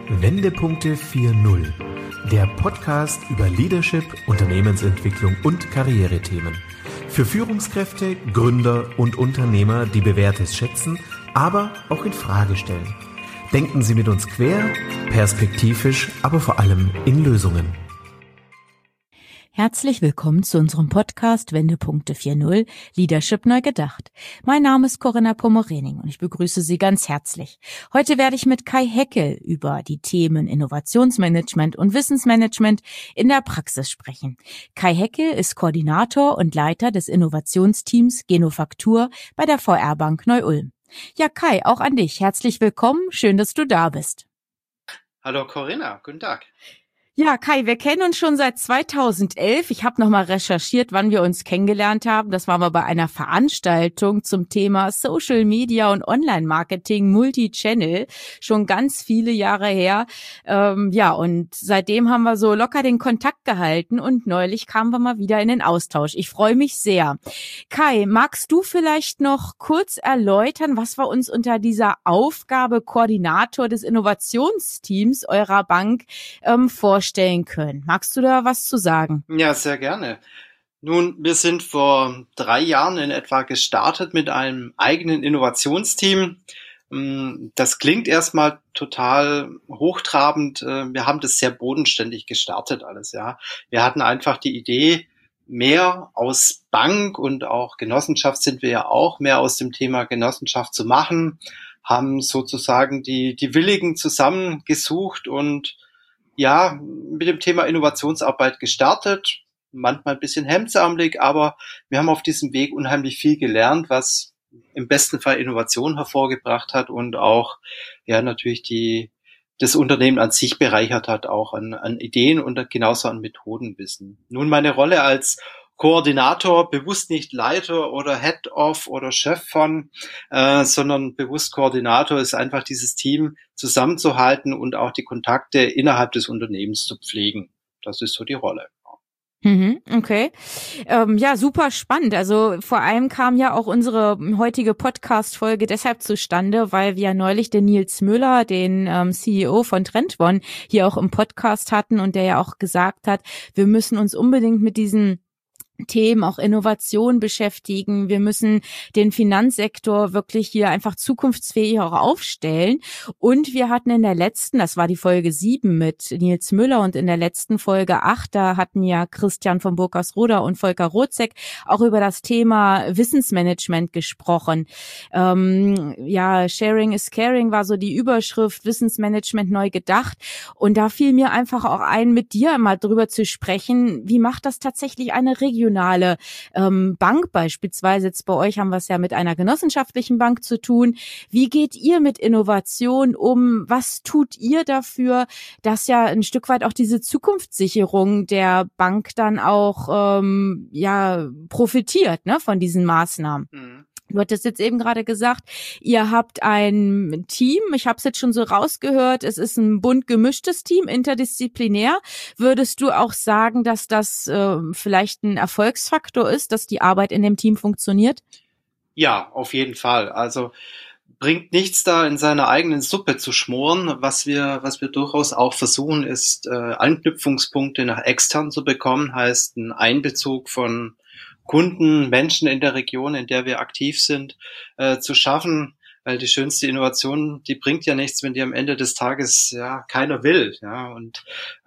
Wendepunkte 4.0, der Podcast über Leadership, Unternehmensentwicklung und Karrierethemen. Für Führungskräfte, Gründer und Unternehmer, die Bewährtes schätzen, aber auch in Frage stellen. Denken Sie mit uns quer, perspektivisch, aber vor allem in Lösungen. Herzlich willkommen zu unserem Podcast Wendepunkte 4.0 Leadership neu gedacht. Mein Name ist Corinna Pomorening und ich begrüße Sie ganz herzlich. Heute werde ich mit Kai Heckel über die Themen Innovationsmanagement und Wissensmanagement in der Praxis sprechen. Kai Heckel ist Koordinator und Leiter des Innovationsteams Genofaktur bei der VR Bank Neu-Ulm. Ja, Kai, auch an dich. Herzlich willkommen. Schön, dass du da bist. Hallo Corinna, guten Tag. Ja, Kai, wir kennen uns schon seit 2011. Ich habe nochmal recherchiert, wann wir uns kennengelernt haben. Das waren wir bei einer Veranstaltung zum Thema Social Media und Online-Marketing, Multi-Channel, schon ganz viele Jahre her. Und seitdem haben wir so locker den Kontakt gehalten und neulich kamen wir mal wieder in den Austausch. Ich freue mich sehr. Kai, magst du vielleicht noch kurz erläutern, was wir uns unter dieser Aufgabe Koordinator des Innovationsteams eurer Bank vorstellen können? Magst du da was zu sagen? Ja, sehr gerne. Nun, wir sind vor 3 Jahren in etwa gestartet mit einem eigenen Innovationsteam. Das klingt erstmal total hochtrabend. Wir haben das sehr bodenständig gestartet alles, ja. Wir hatten einfach die Idee, mehr aus Bank und auch Genossenschaft sind wir ja auch, mehr aus dem Thema Genossenschaft zu machen, haben sozusagen die Willigen zusammengesucht und ja, mit dem Thema Innovationsarbeit gestartet, manchmal ein bisschen hemdsärmelig, aber wir haben auf diesem Weg unheimlich viel gelernt, was im besten Fall Innovation hervorgebracht hat und auch ja natürlich das Unternehmen an sich bereichert hat, auch an Ideen und genauso an Methodenwissen. Nun meine Rolle als Koordinator, bewusst nicht Leiter oder Head-of oder Chef von, sondern bewusst Koordinator ist einfach dieses Team zusammenzuhalten und auch die Kontakte innerhalb des Unternehmens zu pflegen. Das ist so die Rolle. Okay. Ja, super spannend. Also vor allem kam ja auch unsere heutige Podcast-Folge deshalb zustande, weil wir neulich den Nils Müller, den CEO von Trendone, hier auch im Podcast hatten und der ja auch gesagt hat, wir müssen uns unbedingt mit diesen Themen, auch Innovation beschäftigen. Wir müssen den Finanzsektor wirklich hier einfach zukunftsfähig auch aufstellen. Und wir hatten in der letzten, das war die Folge 7 mit Nils Müller und in der letzten Folge 8, da hatten ja Christian von Burgersroda und Volker Rotzek auch über das Thema Wissensmanagement gesprochen. Sharing is Caring war so die Überschrift, Wissensmanagement neu gedacht. Und da fiel mir einfach auch ein, mit dir mal drüber zu sprechen, wie macht das tatsächlich eine regionale Bank beispielsweise? Jetzt bei euch haben wir es ja mit einer genossenschaftlichen Bank zu tun. Wie geht ihr mit Innovation um? Was tut ihr dafür, dass ja ein Stück weit auch diese Zukunftssicherung der Bank dann auch profitiert, ne, von diesen Maßnahmen? Du hattest jetzt eben gerade gesagt, ihr habt ein Team, ich habe es jetzt schon so rausgehört, es ist ein bunt gemischtes Team, interdisziplinär. Würdest du auch sagen, dass das vielleicht ein Erfolgsfaktor ist, dass die Arbeit in dem Team funktioniert? Ja, auf jeden Fall. Also bringt nichts da in seiner eigenen Suppe zu schmoren. Was wir durchaus auch versuchen, ist Anknüpfungspunkte nach extern zu bekommen, heißt ein Einbezug von Kunden, Menschen in der Region, in der wir aktiv sind, zu schaffen, weil die schönste Innovation, die bringt ja nichts, wenn die am Ende des Tages ja keiner will, ja, und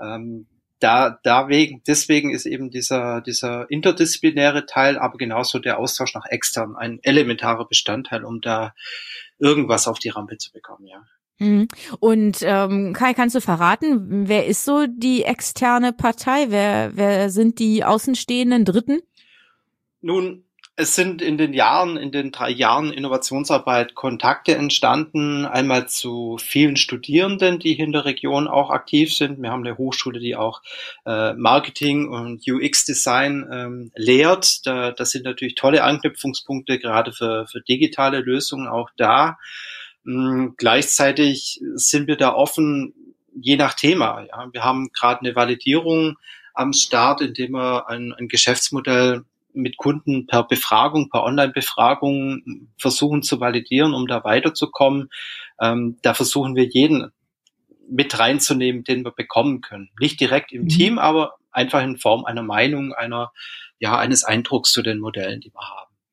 deswegen ist eben dieser interdisziplinäre Teil, aber genauso der Austausch nach extern ein elementarer Bestandteil, um da irgendwas auf die Rampe zu bekommen, ja. Und Kai, kannst du verraten, wer ist so die externe Partei? Wer sind die außenstehenden Dritten? Nun, es sind in den 3 Jahren Innovationsarbeit Kontakte entstanden, einmal zu vielen Studierenden, die hier in der Region auch aktiv sind. Wir haben eine Hochschule, die auch Marketing und UX-Design lehrt. Das sind natürlich tolle Anknüpfungspunkte, gerade für digitale Lösungen auch da. Gleichzeitig sind wir da offen, je nach Thema. Ja. Wir haben gerade eine Validierung am Start, indem wir ein Geschäftsmodell mit Kunden per Online-Befragung versuchen zu validieren, um da weiterzukommen. Da versuchen wir jeden mit reinzunehmen, den wir bekommen können. Nicht direkt im Team, aber einfach in Form einer Meinung, eines Eindrucks zu den Modellen, die wir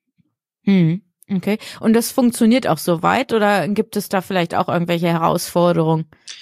haben. Okay. Und das funktioniert auch soweit oder gibt es da vielleicht auch irgendwelche Herausforderungen?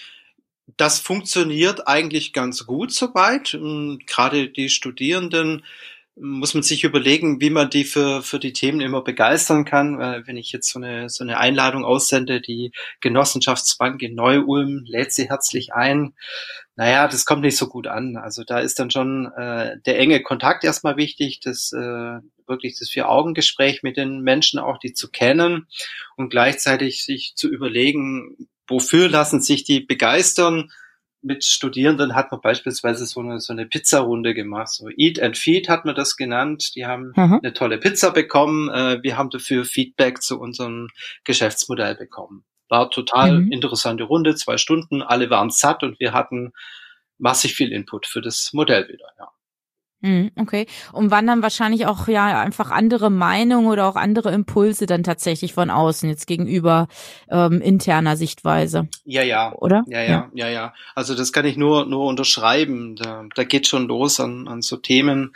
Das funktioniert eigentlich ganz gut soweit. Gerade die Studierenden muss man sich überlegen, wie man die für die Themen immer begeistern kann. Weil wenn ich jetzt so eine Einladung aussende, die Genossenschaftsbank in Neu-Ulm lädt sie herzlich ein. Naja, das kommt nicht so gut an. Also da ist dann schon der enge Kontakt erstmal wichtig, wirklich das Vier-Augen-Gespräch mit den Menschen auch, die zu kennen und gleichzeitig sich zu überlegen, wofür lassen sich die begeistern. Mit Studierenden hat man beispielsweise so eine Pizzarunde gemacht, so Eat and Feed hat man das genannt. Die haben eine tolle Pizza bekommen. Wir haben dafür Feedback zu unserem Geschäftsmodell bekommen. War total interessante Runde, 2 Stunden, alle waren satt und wir hatten massig viel Input für das Modell wieder, ja. Okay. Und wann dann wahrscheinlich auch einfach andere Meinungen oder auch andere Impulse dann tatsächlich von außen jetzt gegenüber interner Sichtweise. Ja. Oder? Ja. Also das kann ich nur unterschreiben. Da geht schon los an so Themen.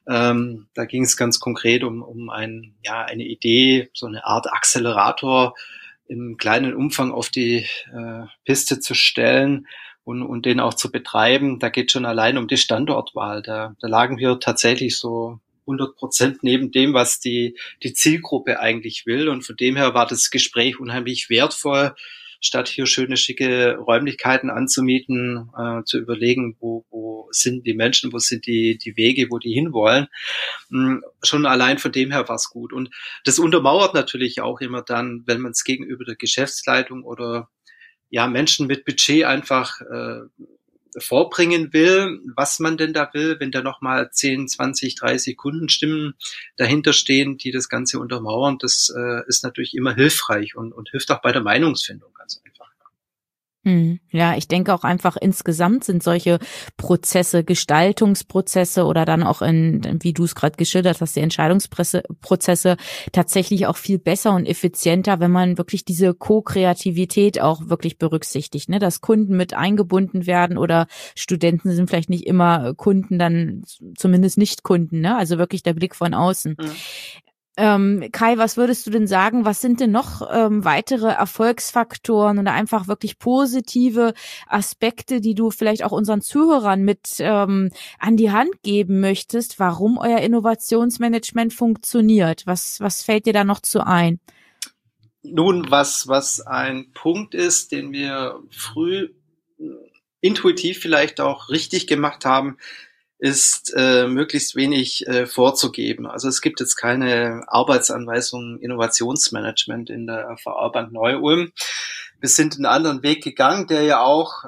Da ging es ganz konkret um eine Idee, so eine Art Accelerator im kleinen Umfang auf die Piste zu stellen und den auch zu betreiben. Da geht schon allein um die Standortwahl. Da lagen wir tatsächlich so 100% neben dem, was die Zielgruppe eigentlich will. Und von dem her war das Gespräch unheimlich wertvoll, statt hier schöne, schicke Räumlichkeiten anzumieten, zu überlegen, wo sind die Menschen, wo sind die Wege, wo die hinwollen. Schon allein von dem her war es gut. Und das untermauert natürlich auch immer dann, wenn man es gegenüber der Geschäftsleitung oder Menschen mit Budget einfach vorbringen will, was man denn da will, wenn da nochmal 10, 20, 30 Kundenstimmen dahinter stehen, die das Ganze untermauern, das ist natürlich immer hilfreich und hilft auch bei der Meinungsfindung ganz einfach. Ja, ich denke auch einfach insgesamt sind solche Prozesse, Gestaltungsprozesse oder dann auch wie du es gerade geschildert hast, die Entscheidungsprozesse tatsächlich auch viel besser und effizienter, wenn man wirklich diese Co-Kreativität auch wirklich berücksichtigt, ne, dass Kunden mit eingebunden werden oder Studenten sind vielleicht nicht immer Kunden, dann zumindest nicht Kunden, ne, also wirklich der Blick von außen. Kai, was würdest du denn sagen, was sind denn noch weitere Erfolgsfaktoren oder einfach wirklich positive Aspekte, die du vielleicht auch unseren Zuhörern mit an die Hand geben möchtest, warum euer Innovationsmanagement funktioniert? Was fällt dir da noch zu ein? Nun, was ein Punkt ist, den wir früh intuitiv vielleicht auch richtig gemacht haben, ist möglichst wenig vorzugeben. Also es gibt jetzt keine Arbeitsanweisung Innovationsmanagement in der FAA Bank Neu-Ulm. Wir sind einen anderen Weg gegangen, der ja auch,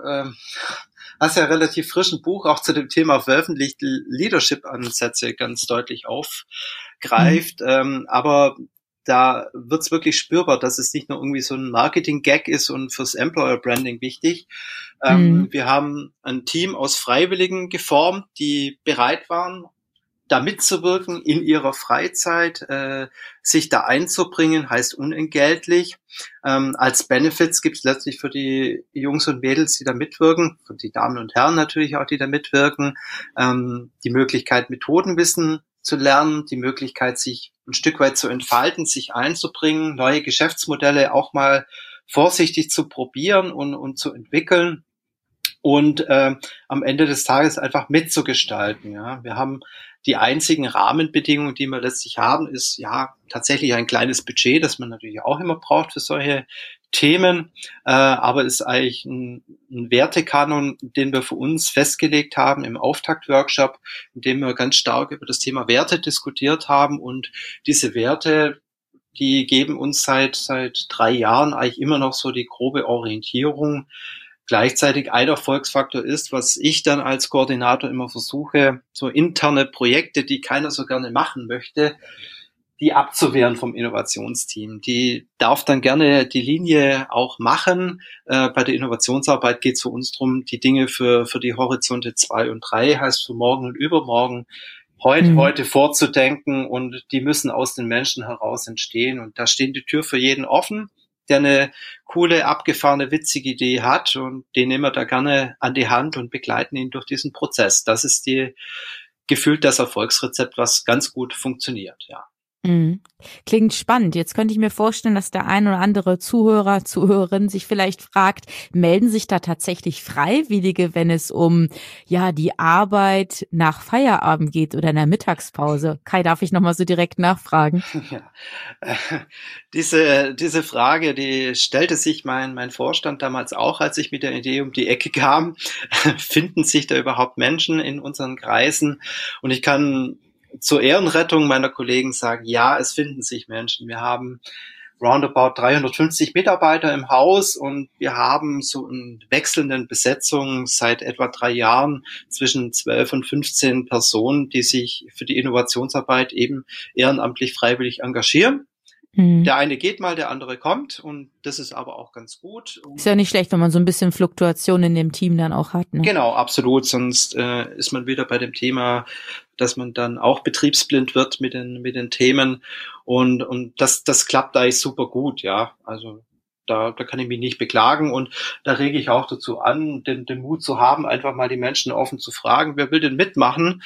hast ja relativ frischen Buch auch zu dem Thema veröffentlicht, Leadership-Ansätze ganz deutlich aufgreift. Aber da wird's wirklich spürbar, dass es nicht nur irgendwie so ein Marketing-Gag ist und fürs Employer-Branding wichtig. Wir haben ein Team aus Freiwilligen geformt, die bereit waren, da mitzuwirken in ihrer Freizeit, sich da einzubringen, heißt unentgeltlich. Als Benefits gibt's letztlich für die Jungs und Mädels, die da mitwirken, für die Damen und Herren natürlich auch, die da mitwirken, die Möglichkeit, Methodenwissen zu lernen, die Möglichkeit, sich ein Stück weit zu entfalten, sich einzubringen, neue Geschäftsmodelle auch mal vorsichtig zu probieren und zu entwickeln und am Ende des Tages einfach mitzugestalten. Ja, wir haben die einzigen Rahmenbedingungen, die wir letztlich haben, ist tatsächlich ein kleines Budget, das man natürlich auch immer braucht für solche Themen, aber ist eigentlich ein Wertekanon, den wir für uns festgelegt haben im Auftaktworkshop, in dem wir ganz stark über das Thema Werte diskutiert haben und diese Werte, die geben uns seit 3 Jahren eigentlich immer noch so die grobe Orientierung. Gleichzeitig ein Erfolgsfaktor ist, was ich dann als Koordinator immer versuche, so interne Projekte, die keiner so gerne machen möchte, die abzuwehren vom Innovationsteam. Die darf dann gerne die Linie auch machen. Bei der Innovationsarbeit geht es für uns darum, die Dinge für die Horizonte 2 und 3, heißt für morgen und übermorgen, heute vorzudenken und die müssen aus den Menschen heraus entstehen. Und da stehen die Tür für jeden offen. der eine coole, abgefahrene, witzige Idee hat, und den nehmen wir da gerne an die Hand und begleiten ihn durch diesen Prozess. Das ist gefühlt das Erfolgsrezept, was ganz gut funktioniert, ja. Mhm. Klingt spannend. Jetzt könnte ich mir vorstellen, dass der ein oder andere Zuhörer, Zuhörerin sich vielleicht fragt, melden sich da tatsächlich Freiwillige, wenn es um die Arbeit nach Feierabend geht oder in der Mittagspause? Kai, darf ich nochmal so direkt nachfragen? Ja. Diese Frage, die stellte sich mein Vorstand damals auch, als ich mit der Idee um die Ecke kam. Finden sich da überhaupt Menschen in unseren Kreisen? Und ich kann zur Ehrenrettung meiner Kollegen sagen, ja, es finden sich Menschen. Wir haben roundabout 350 Mitarbeiter im Haus, und wir haben so in wechselnden Besetzungen seit etwa 3 Jahren zwischen 12 und 15 Personen, die sich für die Innovationsarbeit eben ehrenamtlich freiwillig engagieren. Der eine geht mal, der andere kommt, und das ist aber auch ganz gut. Ist ja nicht schlecht, wenn man so ein bisschen Fluktuation in dem Team dann auch hat, ne? Genau, absolut, sonst ist man wieder bei dem Thema, dass man dann auch betriebsblind wird mit den Themen, und das klappt eigentlich super gut, ja. Also da kann ich mich nicht beklagen, und da rege ich auch dazu an, den Mut zu haben, einfach mal die Menschen offen zu fragen, wer will denn mitmachen?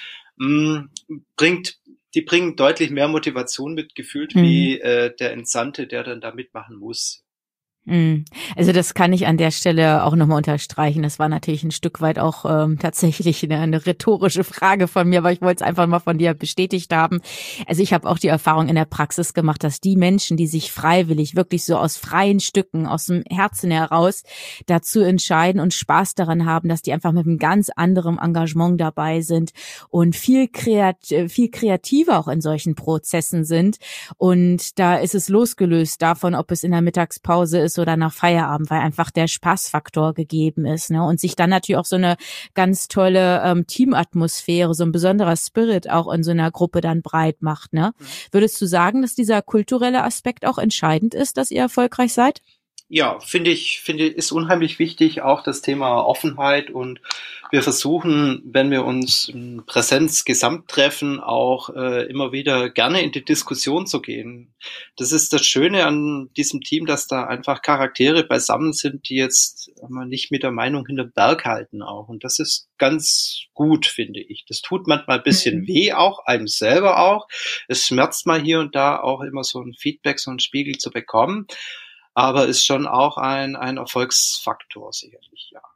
Die bringen deutlich mehr Motivation mit, gefühlt, wie der Entsandte, der dann da mitmachen muss. Also das kann ich an der Stelle auch nochmal unterstreichen. Das war natürlich ein Stück weit auch tatsächlich eine rhetorische Frage von mir, aber ich wollte es einfach mal von dir bestätigt haben. Also ich habe auch die Erfahrung in der Praxis gemacht, dass die Menschen, die sich freiwillig, wirklich so aus freien Stücken, aus dem Herzen heraus dazu entscheiden und Spaß daran haben, dass die einfach mit einem ganz anderen Engagement dabei sind und viel kreativer auch in solchen Prozessen sind. Und da ist es losgelöst davon, ob es in der Mittagspause ist oder nach Feierabend, weil einfach der Spaßfaktor gegeben ist, ne? Und sich dann natürlich auch so eine ganz tolle Teamatmosphäre, so ein besonderer Spirit auch in so einer Gruppe dann breit macht, ne? Würdest du sagen, dass dieser kulturelle Aspekt auch entscheidend ist, dass ihr erfolgreich seid? Ja, finde ich, ist unheimlich wichtig, auch das Thema Offenheit, und wir versuchen, wenn wir uns in Präsenz gesamt treffen, auch immer wieder gerne in die Diskussion zu gehen. Das ist das Schöne an diesem Team, dass da einfach Charaktere beisammen sind, die jetzt nicht mit der Meinung hinterm Berg halten auch. Und das ist ganz gut, finde ich. Das tut manchmal ein bisschen weh, auch einem selber auch. Es schmerzt mal hier und da auch immer so ein Feedback, so ein Spiegel zu bekommen. Aber ist schon auch ein Erfolgsfaktor, sicherlich, ja.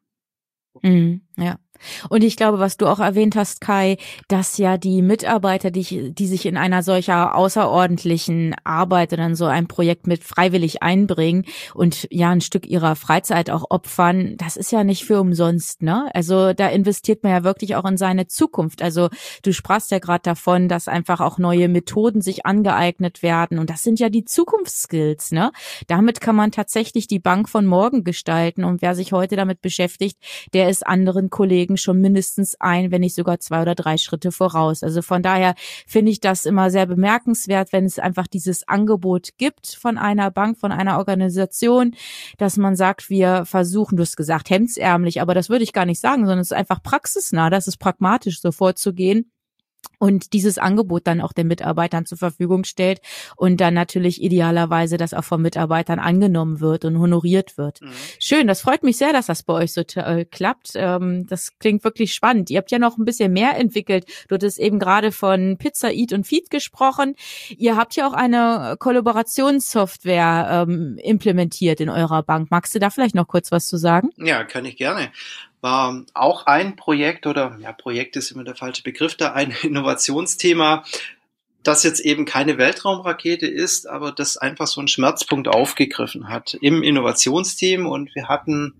Ja. Und ich glaube, was du auch erwähnt hast, Kai, dass ja die Mitarbeiter, die sich in einer solcher außerordentlichen Arbeit oder in so ein Projekt mit freiwillig einbringen und ja ein Stück ihrer Freizeit auch opfern, das ist ja nicht für umsonst, ne? Also da investiert man ja wirklich auch in seine Zukunft. Also du sprachst ja gerade davon, dass einfach auch neue Methoden sich angeeignet werden, und das sind ja die Zukunftsskills, ne? Damit kann man tatsächlich die Bank von morgen gestalten, und wer sich heute damit beschäftigt, der ist anderen Kollegen schon mindestens wenn nicht sogar 2 oder 3 Schritte voraus. Also von daher finde ich das immer sehr bemerkenswert, wenn es einfach dieses Angebot gibt von einer Bank, von einer Organisation, dass man sagt, wir versuchen, du hast gesagt, hemdsärmlich, aber das würde ich gar nicht sagen, sondern es ist einfach praxisnah, das ist pragmatisch, so vorzugehen. Und dieses Angebot dann auch den Mitarbeitern zur Verfügung stellt und dann natürlich idealerweise das auch von Mitarbeitern angenommen wird und honoriert wird. Schön, das freut mich sehr, dass das bei euch so klappt. Das klingt wirklich spannend. Ihr habt ja noch ein bisschen mehr entwickelt. Du hattest eben gerade von Pizza Eat und Feed gesprochen. Ihr habt ja auch eine Kollaborationssoftware implementiert in eurer Bank. Magst du da vielleicht noch kurz was zu sagen? Ja, kann ich gerne. War auch ein Projekt, oder ja, Projekt ist immer der falsche Begriff da, ein Innovationsthema, das jetzt eben keine Weltraumrakete ist, aber das einfach so einen Schmerzpunkt aufgegriffen hat im Innovationsteam, und wir hatten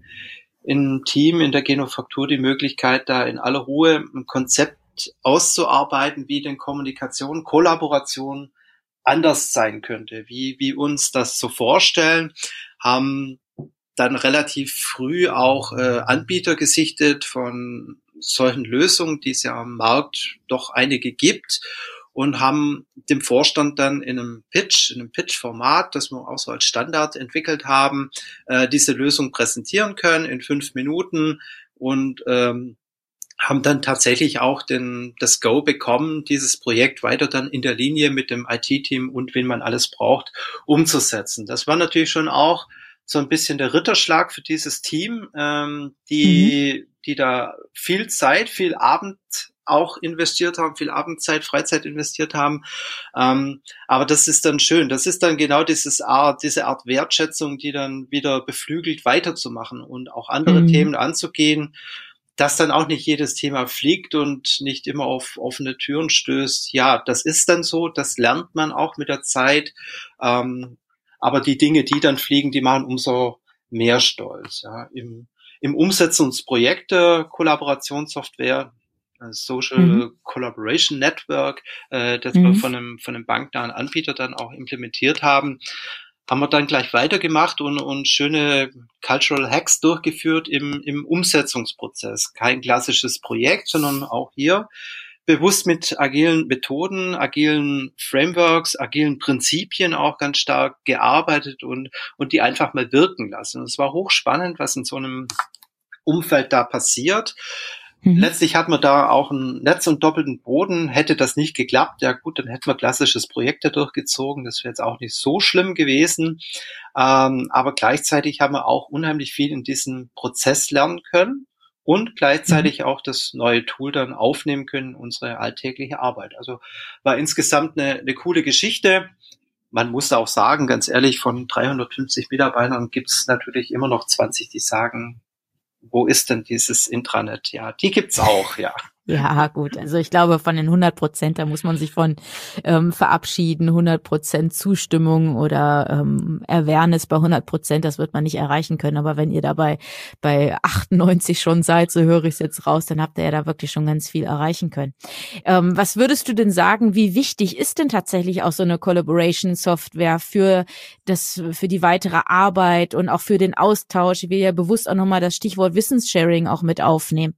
im Team in der Genofaktur die Möglichkeit, da in aller Ruhe ein Konzept auszuarbeiten, wie denn Kommunikation, Kollaboration anders sein könnte, wie uns das so vorstellen, haben dann relativ früh auch Anbieter gesichtet von solchen Lösungen, die es ja am Markt doch einige gibt, und haben dem Vorstand dann in einem Pitch-Format, das wir auch so als Standard entwickelt haben, diese Lösung präsentieren können in 5 Minuten, und haben dann tatsächlich auch das Go bekommen, dieses Projekt weiter dann in der Linie mit dem IT-Team und wen man alles braucht, umzusetzen. Das war natürlich schon auch so ein bisschen der Ritterschlag für dieses Team, die da viel Zeit, viel Abend auch investiert haben, viel Abendzeit, Freizeit investiert haben. Aber das ist dann schön. Das ist dann genau diese Art Wertschätzung, die dann wieder beflügelt, weiterzumachen und auch andere Themen anzugehen, dass dann auch nicht jedes Thema fliegt und nicht immer auf offene Türen stößt. Ja, das ist dann so, das lernt man auch mit der Zeit. Aber die Dinge, die dann fliegen, die machen umso mehr stolz. Ja. Im Umsetzungsprojekte, Kollaborationssoftware, Social Collaboration Network, das wir von einem banknahen Anbieter dann auch implementiert haben wir dann gleich weitergemacht und schöne Cultural Hacks durchgeführt im Umsetzungsprozess. Kein klassisches Projekt, sondern auch hier bewusst mit agilen Methoden, agilen Frameworks, agilen Prinzipien auch ganz stark gearbeitet und die einfach mal wirken lassen. Und es war hochspannend, was in so einem Umfeld da passiert. Letztlich hat man da auch ein Netz und doppelten Boden. Hätte das nicht geklappt, ja gut, dann hätten wir klassisches Projekt da durchgezogen. Das wäre jetzt auch nicht so schlimm gewesen. Aber gleichzeitig haben wir auch unheimlich viel in diesem Prozess lernen können und gleichzeitig auch das neue Tool dann aufnehmen können, unsere alltägliche Arbeit. Also war insgesamt eine coole Geschichte. Man muss auch sagen, ganz ehrlich, von 350 Mitarbeitern gibt es natürlich immer noch 20, die sagen, wo ist denn dieses Intranet? Ja, die gibt's auch, ja. Ja, gut. Also ich glaube, von den 100%, da muss man sich von verabschieden. 100% Zustimmung oder Awareness bei 100%, das wird man nicht erreichen können. Aber wenn ihr dabei bei 98 schon seid, so höre ich es jetzt raus, dann habt ihr ja da wirklich schon ganz viel erreichen können. Was würdest du denn sagen, wie wichtig ist denn tatsächlich auch so eine Collaboration-Software für die weitere Arbeit und auch für den Austausch? Ich will ja bewusst auch nochmal das Stichwort Wissenssharing auch mit aufnehmen.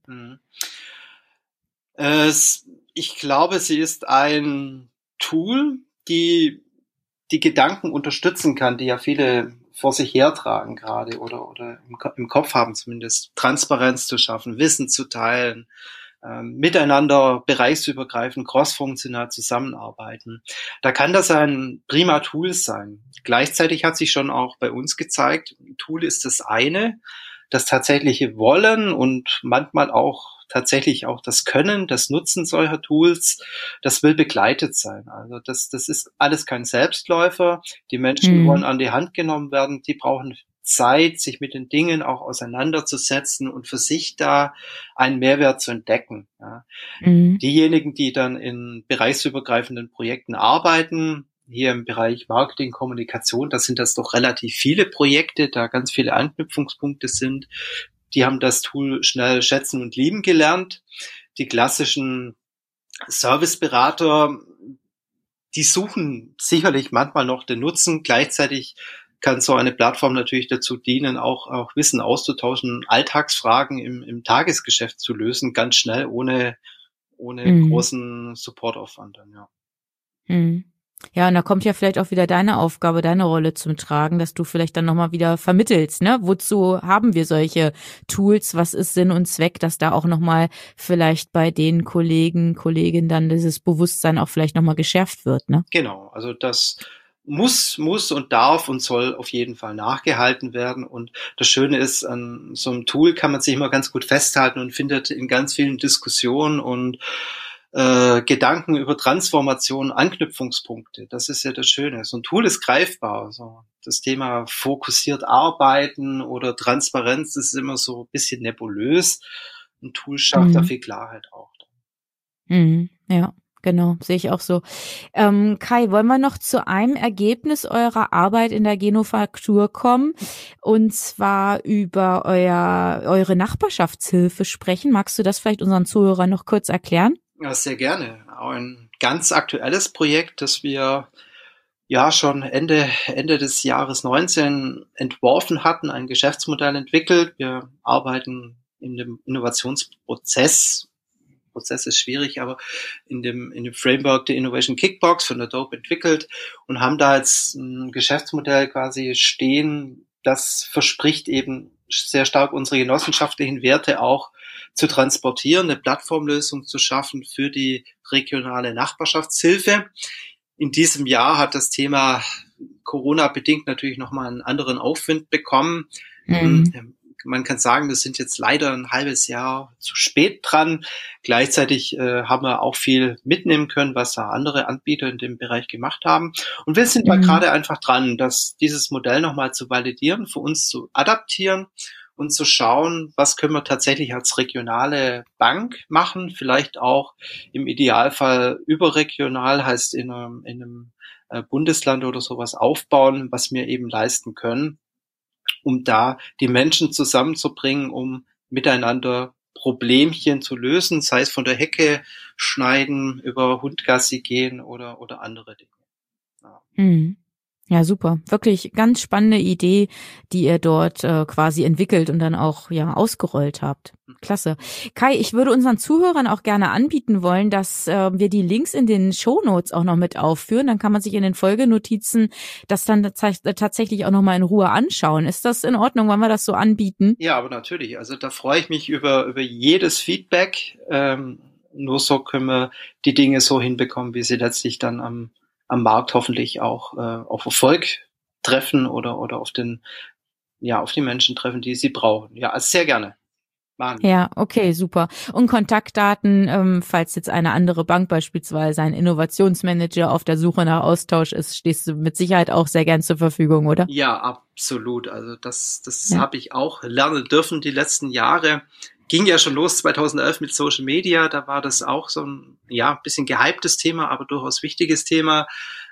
Ich glaube, sie ist ein Tool, die Gedanken unterstützen kann, die ja viele vor sich hertragen gerade oder im Kopf haben zumindest, Transparenz zu schaffen, Wissen zu teilen, miteinander bereichsübergreifend, crossfunktional zusammenarbeiten. Da kann das ein prima Tool sein. Gleichzeitig hat sich schon auch bei uns gezeigt, ein Tool ist das eine, das tatsächliche Wollen und manchmal auch tatsächlich auch das Können, das Nutzen solcher Tools, das will begleitet sein. Also das ist alles kein Selbstläufer. Die Menschen wollen an die Hand genommen werden, die brauchen Zeit, sich mit den Dingen auch auseinanderzusetzen und für sich da einen Mehrwert zu entdecken. Ja. Diejenigen, die dann in bereichsübergreifenden Projekten arbeiten, hier im Bereich Marketing, Kommunikation, da sind das doch relativ viele Projekte, da ganz viele Anknüpfungspunkte sind. Die haben das Tool schnell schätzen und lieben gelernt. Die klassischen Serviceberater, die suchen sicherlich manchmal noch den Nutzen. Gleichzeitig kann so eine Plattform natürlich dazu dienen, auch Wissen auszutauschen, Alltagsfragen im Tagesgeschäft zu lösen, ganz schnell, ohne großen Supportaufwand dann, ja. Ja, und da kommt ja vielleicht auch wieder deine Aufgabe, deine Rolle zum Tragen, dass du vielleicht dann nochmal wieder vermittelst, ne? Wozu haben wir solche Tools? Was ist Sinn und Zweck, dass da auch nochmal vielleicht bei den Kolleginnen dann dieses Bewusstsein auch vielleicht nochmal geschärft wird, ne? Genau, also das muss und darf und soll auf jeden Fall nachgehalten werden. Und das Schöne ist, an so einem Tool kann man sich immer ganz gut festhalten und findet in ganz vielen Diskussionen und Gedanken über Transformation, Anknüpfungspunkte. Das ist ja das Schöne. So ein Tool ist greifbar. So das Thema fokussiert arbeiten oder Transparenz ist immer so ein bisschen nebulös. Ein Tool schafft da viel Klarheit auch. Ja. Genau, sehe ich auch so. Kai, wollen wir noch zu einem Ergebnis eurer Arbeit in der Genofaktur kommen und zwar über eure Nachbarschaftshilfe sprechen? Magst du das vielleicht unseren Zuhörern noch kurz erklären? Ja, sehr gerne. Auch ein ganz aktuelles Projekt, das wir ja schon Ende des Jahres 19 entworfen hatten, ein Geschäftsmodell entwickelt. Wir arbeiten in dem Innovationsprozess. Prozess ist schwierig, aber in dem Framework der Innovation Kickbox von Adobe entwickelt und haben da jetzt ein Geschäftsmodell quasi stehen, das verspricht eben sehr stark unsere genossenschaftlichen Werte auch zu transportieren, eine Plattformlösung zu schaffen für die regionale Nachbarschaftshilfe. In diesem Jahr hat das Thema Corona-bedingt natürlich nochmal einen anderen Aufwind bekommen. Man kann sagen, wir sind jetzt leider ein halbes Jahr zu spät dran. Gleichzeitig haben wir auch viel mitnehmen können, was da andere Anbieter in dem Bereich gemacht haben. Und wir sind da gerade einfach dran, dieses Modell nochmal zu validieren, für uns zu adaptieren und zu schauen, was können wir tatsächlich als regionale Bank machen, vielleicht auch im Idealfall überregional, heißt in einem Bundesland oder sowas aufbauen, was wir eben leisten können, um da die Menschen zusammenzubringen, um miteinander Problemchen zu lösen, sei es von der Hecke schneiden, über Hundgassi gehen oder andere Dinge. Ja. Ja, super. Wirklich ganz spannende Idee, die ihr dort quasi entwickelt und dann auch ausgerollt habt. Klasse. Kai, ich würde unseren Zuhörern auch gerne anbieten wollen, dass wir die Links in den Shownotes auch noch mit aufführen. Dann kann man sich in den Folgenotizen das dann tatsächlich auch noch mal in Ruhe anschauen. Ist das in Ordnung, wenn wir das so anbieten? Ja, aber natürlich. Also da freue ich mich über jedes Feedback. Nur so können wir die Dinge so hinbekommen, wie sie letztlich dann am Markt hoffentlich auch auf Erfolg treffen oder auf die Menschen treffen, die sie brauchen. Ja, also sehr gerne. Ja, okay, super. Und Kontaktdaten, falls jetzt eine andere Bank beispielsweise ein Innovationsmanager auf der Suche nach Austausch ist, stehst du mit Sicherheit auch sehr gern zur Verfügung, oder? Ja, absolut. Also das habe ich auch lernen dürfen die letzten Jahre. Ging ja schon los 2011 mit Social Media, da war das auch so ein bisschen gehyptes Thema, aber durchaus wichtiges Thema.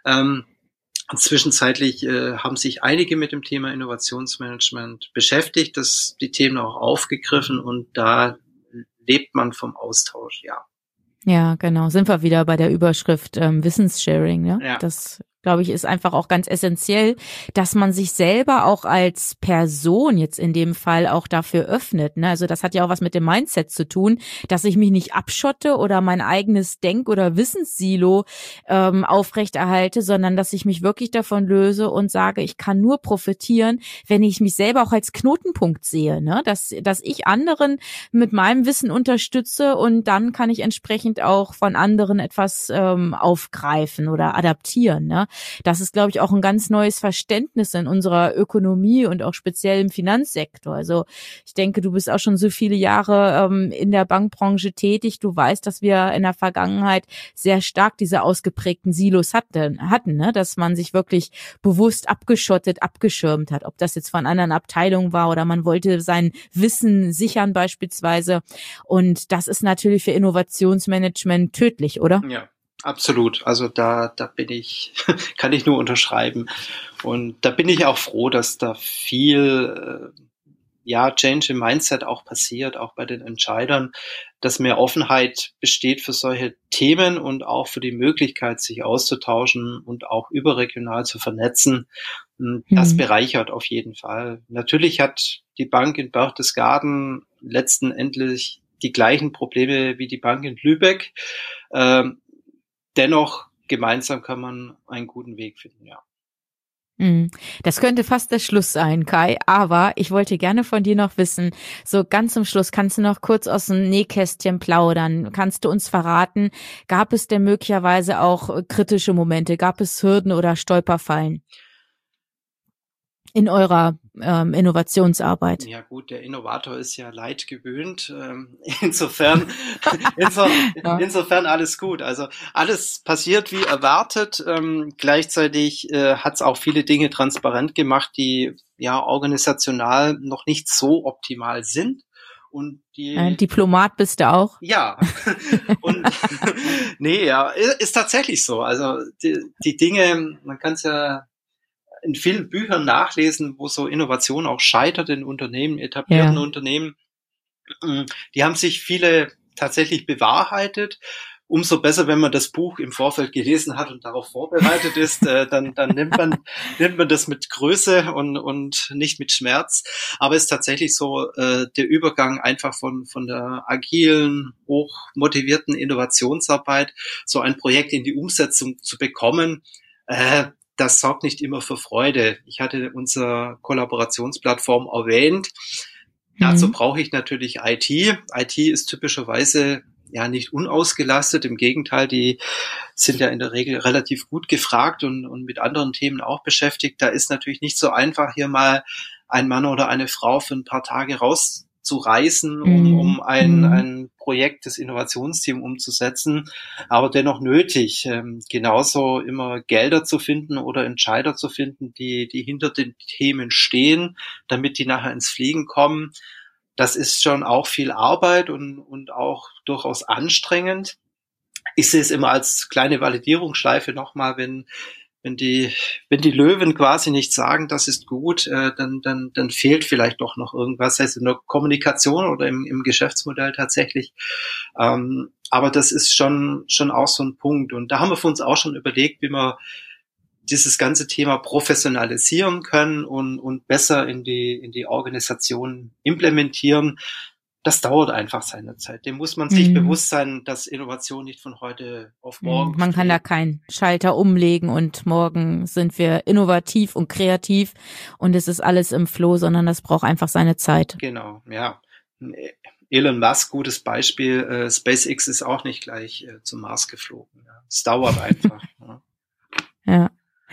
Zwischenzeitlich haben sich einige mit dem Thema Innovationsmanagement beschäftigt, die Themen auch aufgegriffen und da lebt man vom Austausch, ja. Ja, genau. Sind wir wieder bei der Überschrift Wissenssharing, ne? Ja. Das, glaube ich, ist einfach auch ganz essentiell, dass man sich selber auch als Person jetzt in dem Fall auch dafür öffnet, ne? Also das hat ja auch was mit dem Mindset zu tun, dass ich mich nicht abschotte oder mein eigenes Denk- oder Wissenssilo aufrechterhalte, sondern dass ich mich wirklich davon löse und sage, ich kann nur profitieren, wenn ich mich selber auch als Knotenpunkt sehe, ne? Dass ich anderen mit meinem Wissen unterstütze und dann kann ich entsprechend auch von anderen etwas aufgreifen oder adaptieren, ne? Das ist, glaube ich, auch ein ganz neues Verständnis in unserer Ökonomie und auch speziell im Finanzsektor. Also ich denke, du bist auch schon so viele Jahre in der Bankbranche tätig. Du weißt, dass wir in der Vergangenheit sehr stark diese ausgeprägten Silos hatten, ne? Dass man sich wirklich bewusst abgeschottet, abgeschirmt hat. Ob das jetzt von anderen Abteilungen war oder man wollte sein Wissen sichern beispielsweise. Und das ist natürlich für Innovationsmanagement tödlich, oder? Ja. Absolut. Also da kann ich nur unterschreiben. Und da bin ich auch froh, dass da viel, Change im Mindset auch passiert, auch bei den Entscheidern, dass mehr Offenheit besteht für solche Themen und auch für die Möglichkeit, sich auszutauschen und auch überregional zu vernetzen. Das bereichert auf jeden Fall. Natürlich hat die Bank in Berchtesgaden letzten Endes die gleichen Probleme wie die Bank in Lübeck. Dennoch, gemeinsam kann man einen guten Weg finden, ja. Das könnte fast der Schluss sein, Kai, aber ich wollte gerne von dir noch wissen, so ganz zum Schluss, kannst du noch kurz aus dem Nähkästchen plaudern? Kannst du uns verraten, gab es denn möglicherweise auch kritische Momente, gab es Hürden oder Stolperfallen in eurer Innovationsarbeit? Ja gut, der Innovator ist ja Leid gewöhnt. Insofern alles gut. Also alles passiert wie erwartet. Gleichzeitig hat es auch viele Dinge transparent gemacht, die organisational noch nicht so optimal sind. Und Diplomat bist du auch? Ja. Und ist tatsächlich so. Also die Dinge, man kann es ja in vielen Büchern nachlesen, wo so Innovation auch scheitert in Unternehmen, etablierten Unternehmen. Die haben sich viele tatsächlich bewahrheitet. Umso besser, wenn man das Buch im Vorfeld gelesen hat und darauf vorbereitet ist, dann nimmt man das mit Größe und nicht mit Schmerz. Aber es ist tatsächlich so, der Übergang einfach von der agilen, hochmotivierten Innovationsarbeit, so ein Projekt in die Umsetzung zu bekommen, das sorgt nicht immer für Freude. Ich hatte unsere Kollaborationsplattform erwähnt. Dazu brauche ich natürlich IT. IT ist typischerweise ja nicht unausgelastet. Im Gegenteil, die sind ja in der Regel relativ gut gefragt und mit anderen Themen auch beschäftigt. Da ist natürlich nicht so einfach, hier mal ein Mann oder eine Frau für ein paar Tage rauszureißen, um ein Projekt des Innovationsteams umzusetzen, aber dennoch nötig, genauso immer Gelder zu finden oder Entscheider zu finden, die hinter den Themen stehen, damit die nachher ins Fliegen kommen. Das ist schon auch viel Arbeit und auch durchaus anstrengend. Ich sehe es immer als kleine Validierungsschleife nochmal, wenn die Löwen quasi nicht sagen, das ist gut, dann fehlt vielleicht doch noch irgendwas, heißt in der Kommunikation oder im Geschäftsmodell tatsächlich. Aber das ist schon auch so ein Punkt. Und da haben wir für uns auch schon überlegt, wie wir dieses ganze Thema professionalisieren können und besser in die Organisation implementieren. Das dauert einfach seine Zeit. Dem muss man sich bewusst sein, dass Innovation nicht von heute auf morgen. Man kann da keinen Schalter umlegen und morgen sind wir innovativ und kreativ und es ist alles im Flow, sondern das braucht einfach seine Zeit. Genau, ja. Elon Musk, gutes Beispiel. SpaceX ist auch nicht gleich zum Mars geflogen. Ja. Es dauert einfach. Ja.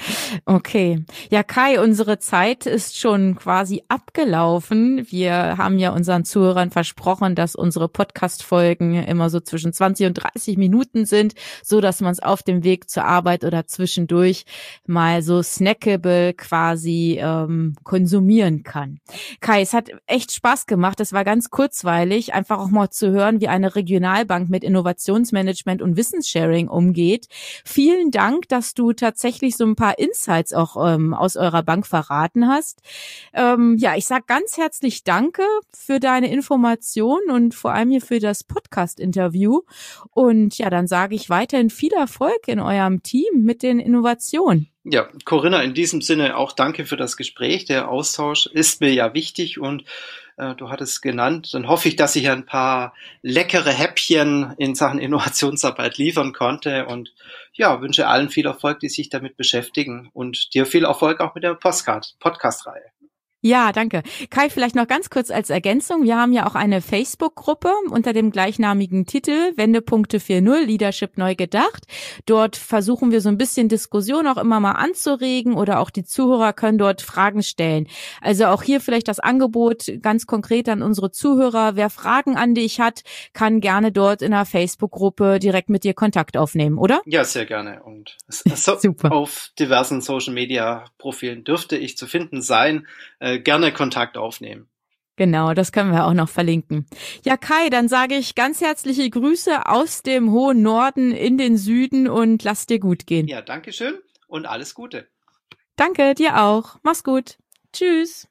Okay. Ja, Kai, unsere Zeit ist schon quasi abgelaufen. Wir haben ja unseren Zuhörern versprochen, dass unsere Podcast-Folgen immer so zwischen 20 und 30 Minuten sind, so dass man es auf dem Weg zur Arbeit oder zwischendurch mal so snackable quasi konsumieren kann. Kai, es hat echt Spaß gemacht. Es war ganz kurzweilig, einfach auch mal zu hören, wie eine Regionalbank mit Innovationsmanagement und Wissenssharing umgeht. Vielen Dank, dass du tatsächlich so ein paar Insights auch aus eurer Bank verraten hast. Ja, ich sage ganz herzlich Danke für deine Information und vor allem hier für das Podcast-Interview. Und ja, dann sage ich weiterhin viel Erfolg in eurem Team mit den Innovationen. Ja, Corinna, in diesem Sinne auch danke für das Gespräch. Der Austausch ist mir ja wichtig und du hattest es genannt. Dann hoffe ich, dass ich ein paar leckere Häppchen in Sachen Innovationsarbeit liefern konnte und ja, wünsche allen viel Erfolg, die sich damit beschäftigen und dir viel Erfolg auch mit der Podcast-Reihe. Ja, danke. Kai, vielleicht noch ganz kurz als Ergänzung. Wir haben ja auch eine Facebook-Gruppe unter dem gleichnamigen Titel Wendepunkte 4.0 Leadership neu gedacht. Dort versuchen wir so ein bisschen Diskussion auch immer mal anzuregen oder auch die Zuhörer können dort Fragen stellen. Also auch hier vielleicht das Angebot ganz konkret an unsere Zuhörer. Wer Fragen an dich hat, kann gerne dort in der Facebook-Gruppe direkt mit dir Kontakt aufnehmen, oder? Ja, sehr gerne. Und super. Auf diversen Social-Media-Profilen dürfte ich zu finden sein. Gerne Kontakt aufnehmen. Genau, das können wir auch noch verlinken. Ja, Kai, dann sage ich ganz herzliche Grüße aus dem hohen Norden in den Süden und lass dir gut gehen. Ja, danke schön und alles Gute. Danke, dir auch. Mach's gut. Tschüss.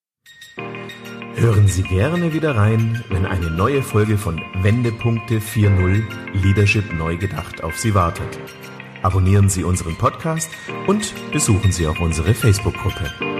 Hören Sie gerne wieder rein, wenn eine neue Folge von Wendepunkte 4.0 Leadership neu gedacht auf Sie wartet. Abonnieren Sie unseren Podcast und besuchen Sie auch unsere Facebook-Gruppe.